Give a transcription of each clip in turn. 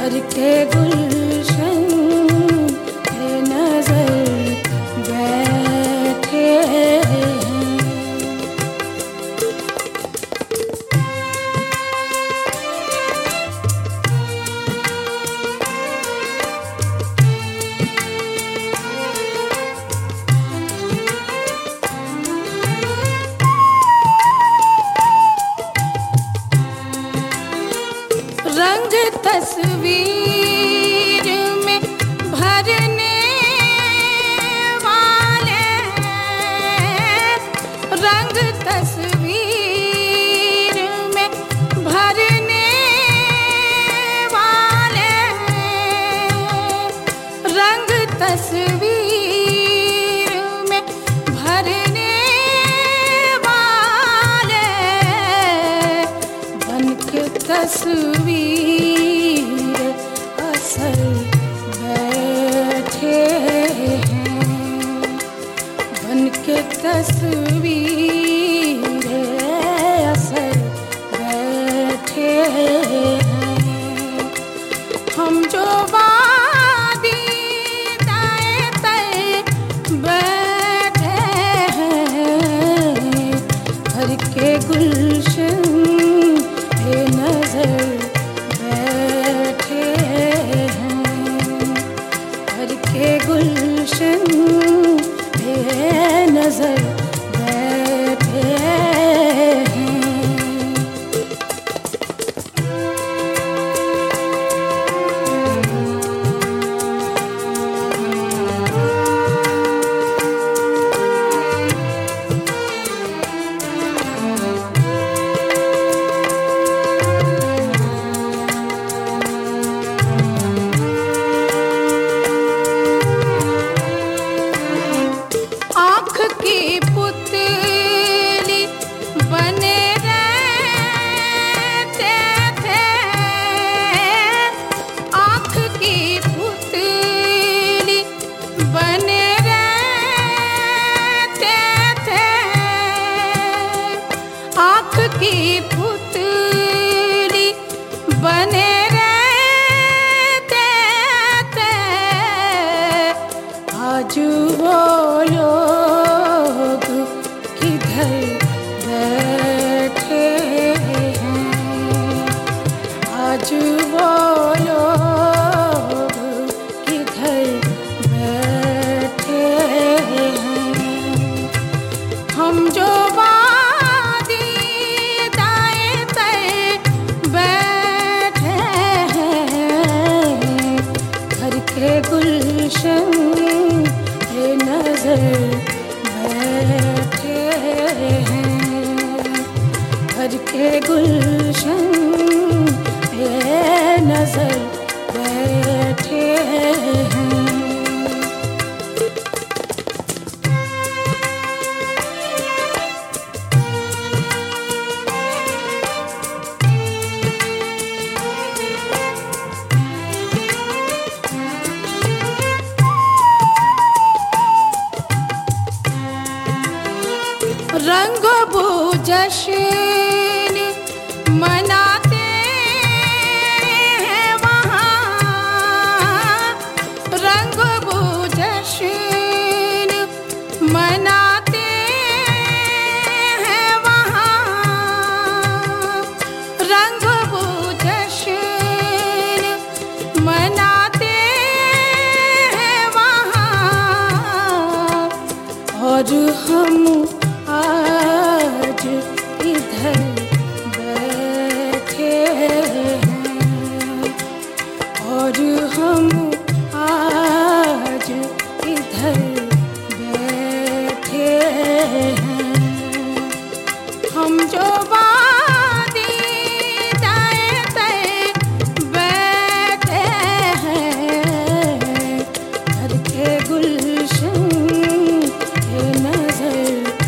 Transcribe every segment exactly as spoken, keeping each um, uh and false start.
घर के गुलशन पे नजर बैठे हैं। रंग तस्वीर में भरने वाले, रंग तस्वीर में भरने वाले, रंग तस्वीर में भरने वाले, बन के तस्वीर असल बैठे हैं, बन के तस्वीर असल बैठे हैं। हम जो वादी दाएं तय बैठे हैं, घर के गुलशन पे नजर बैठे हैं, घर के गुलशन पे नजर बैठे हैं। आँख की पुतली बने रहते थे, आँख की पुतली बने रहते थे, आँख की पुतली बने रहते थे। आज वो लोग किधर बैठे हैं, आज वो लोग किधर बैठे हैं। हम जो वादी दाएं तय बैठे हैं, घर के गुलशन पे नजर बैठे हैं, घर के गुलशन पे नजर बैठे हैं। रंग बू जश्न मनाते हैं वहाँ, रंग बू जश्न मनाते हैं वहाँ, रंग बू जश्न मनाते हैं वहाँ। और हम आज इधर बैठे हैं, और हम आज इधर बैठे हैं। हम जो वादी दाएं तय बैठे हैं, घर के गुलशन पे नजर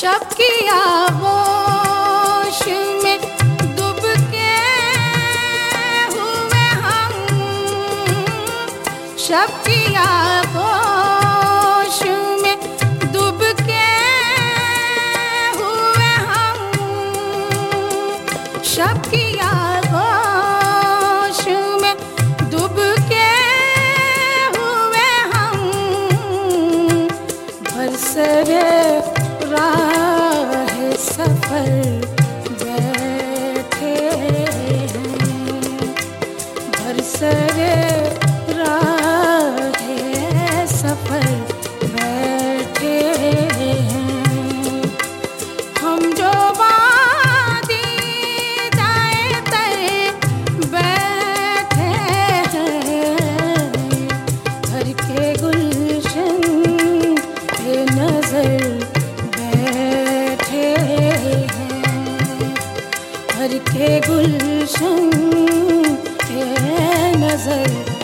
शब की आगोश में डूब के हुए हम, शब की आगोश में डूब के हुए हम, शब की आगोश में डूब के हुए हम, बरसरे राह सफर बैठे हैं, बरसरे राह सफर बैठे हैं। हम जो वादी जाए तय बैठे हैं, घर के गुलशन पे नजर घर के गुलशन के नजर